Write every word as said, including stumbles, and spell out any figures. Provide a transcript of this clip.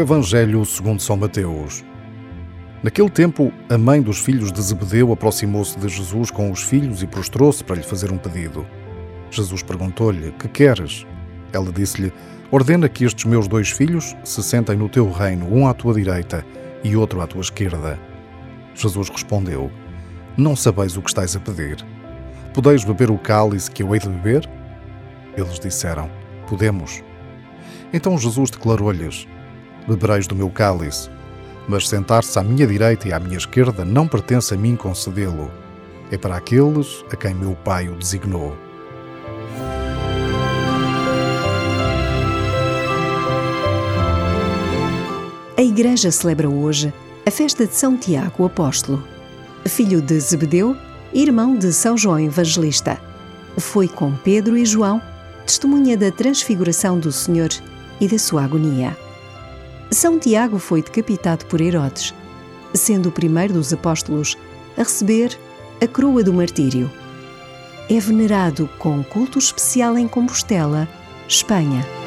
Evangelho segundo São Mateus. Naquele tempo, a mãe dos filhos de Zebedeu aproximou-se de Jesus com os filhos e prostrou-se para lhe fazer um pedido. Jesus perguntou-lhe: "Que queres?" Ela disse-lhe: "Ordena que estes meus dois filhos se sentem no teu reino, um à tua direita e outro à tua esquerda." Jesus respondeu: "Não sabeis o que estáis a pedir. Podeis beber o cálice que eu hei de beber?" Eles disseram: "Podemos." Então Jesus declarou-lhes: "Bebereis do meu cálice, mas sentar-se à minha direita e à minha esquerda não pertence a mim concedê-lo. É para aqueles a quem meu Pai o designou." A Igreja celebra hoje a festa de São Tiago, o Apóstolo, filho de Zebedeu e irmão de São João Evangelista. Foi com Pedro e João testemunha da transfiguração do Senhor e da sua agonia. São Tiago foi decapitado por Herodes, sendo o primeiro dos apóstolos a receber a coroa do martírio. É venerado com culto especial em Compostela, Espanha.